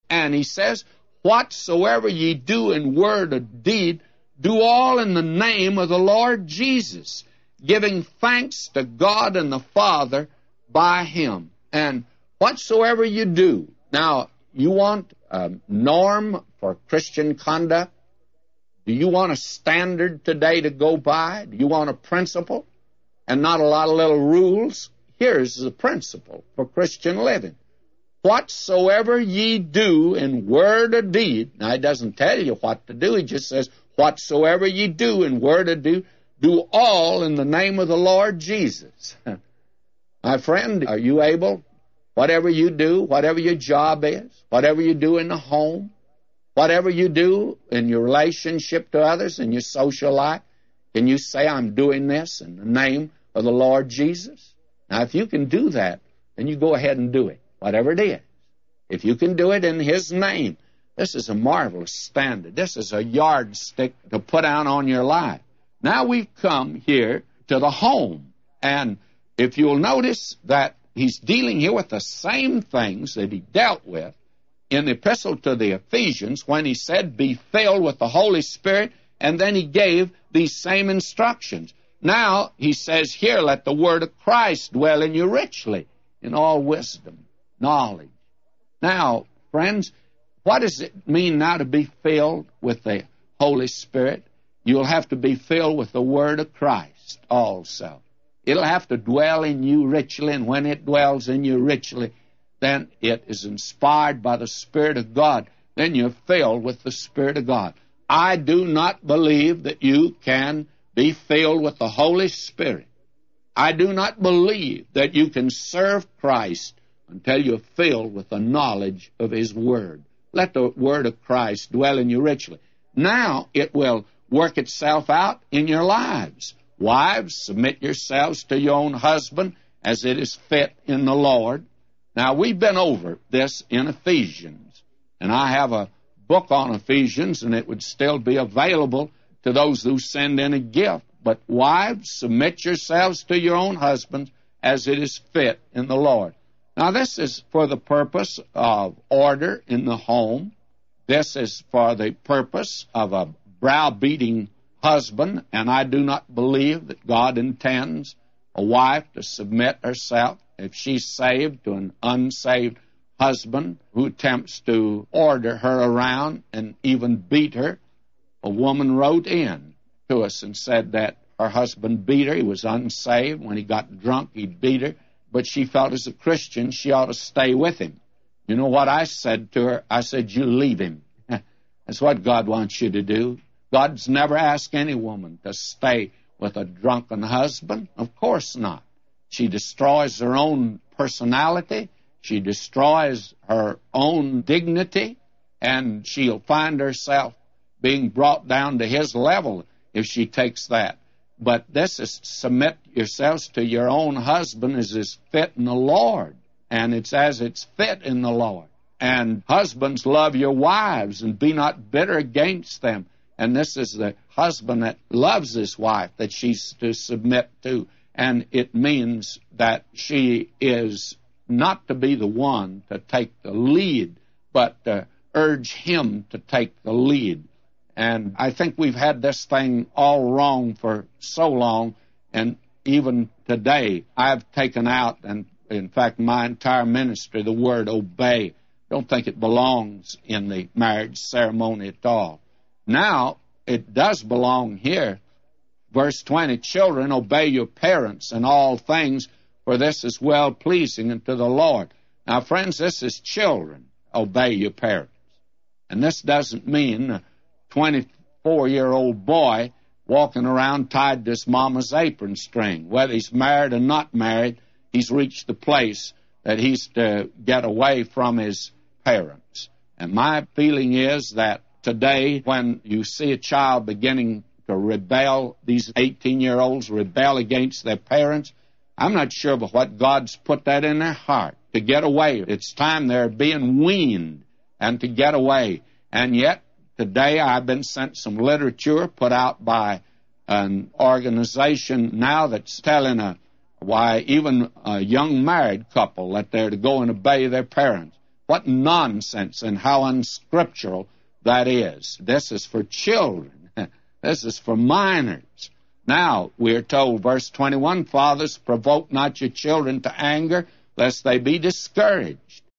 And he says, whatsoever ye do in word or deed, do all in the name of the Lord Jesus, giving thanks to God and the Father by him. And whatsoever you do. Now, you want a norm for Christian conduct? Do you want a standard today to go by? Do you want a principle and not a lot of little rules? Here's the principle for Christian living. Whatsoever ye do in word or deed. Now, he doesn't tell you what to do. He just says, whatsoever ye do in word or deed, do all in the name of the Lord Jesus. My friend, are you able, whatever you do, whatever your job is, whatever you do in the home, whatever you do in your relationship to others, in your social life, can you say, I'm doing this in the name of the Lord Jesus? Now, if you can do that, then you go ahead and do it, whatever it is. If you can do it in his name, this is a marvelous standard. This is a yardstick to put out on your life. Now we've come here to the home, and if you'll notice that he's dealing here with the same things that he dealt with in the epistle to the Ephesians when he said, be filled with the Holy Spirit, and then he gave these same instructions. Now, he says here, let the word of Christ dwell in you richly, in all wisdom, knowledge. Now, friends, what does it mean now to be filled with the Holy Spirit? You'll have to be filled with the word of Christ also. It'll have to dwell in you richly, and when it dwells in you richly, then it is inspired by the Spirit of God. Then you're filled with the Spirit of God. I do not believe that you can be filled with the Holy Spirit. I do not believe that you can serve Christ until you're filled with the knowledge of his word. Let the word of Christ dwell in you richly. Now it will work itself out in your lives. Wives, submit yourselves to your own husband as it is fit in the Lord. Now, we've been over this in Ephesians, and I have a book on Ephesians, and it would still be available to those who send in a gift. But wives, submit yourselves to your own husbands as it is fit in the Lord. Now, this is for the purpose of order in the home. This is for the purpose of a browbeating husband, and I do not believe that God intends a wife to submit herself, if she's saved, to an unsaved husband who attempts to order her around and even beat her. A woman wrote in to us and said that her husband beat her. He was unsaved. When he got drunk, he'd beat her. But she felt as a Christian she ought to stay with him. You know what I said to her? I said, you leave him. That's what God wants you to do. God's never asked any woman to stay with a drunken husband. Of course not. She destroys her own personality. She destroys her own dignity. And she'll find herself being brought down to his level if she takes that. But this is submit yourselves to your own husband as is fit in the Lord. And it's as it's fit in the Lord. And husbands, love your wives and be not bitter against them. And this is the husband that loves his wife that she's to submit to. And it means that she is not to be the one to take the lead, but to urge him to take the lead. And I think we've had this thing all wrong for so long, and even today I've taken out, and in fact my entire ministry, the word obey. Don't think it belongs in the marriage ceremony at all. Now, it does belong here. Verse 20, children, obey your parents in all things, for this is well-pleasing unto the Lord. Now, friends, this is children. Obey your parents. And this doesn't mean a 24-year-old boy walking around tied to his mama's apron string. Whether he's married or not married, he's reached the place that he's to get away from his parents. And my feeling is that today, when you see a child beginning to rebel, these 18-year-olds rebel against their parents, I'm not sure of what God's put that in their heart, to get away. It's time they're being weaned and to get away. And yet, today I've been sent some literature put out by an organization now that's telling why even a young married couple that they're to go and obey their parents. What nonsense and how unscriptural that is. This is for children. This is for minors. Now, we're told, verse 21, fathers, provoke not your children to anger, lest they be discouraged.